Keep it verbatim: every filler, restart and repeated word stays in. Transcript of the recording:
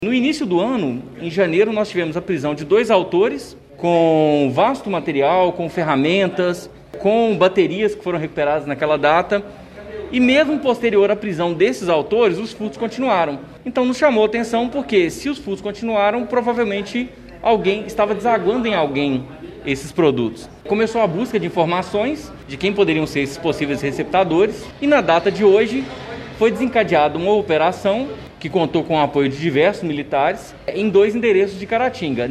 No início do ano, em janeiro, nós tivemos a prisão de dois autores com vasto material, com ferramentas, com baterias que foram recuperadas naquela data. E mesmo posterior à prisão desses autores, os furtos continuaram. Então nos chamou a atenção porque se os furtos continuaram, provavelmente alguém estava desaguando em alguém esses produtos. Começou a busca de informações de quem poderiam ser esses possíveis receptadores e na data de hoje foi desencadeada uma operação que contou com o apoio de diversos militares em dois endereços de Caratinga.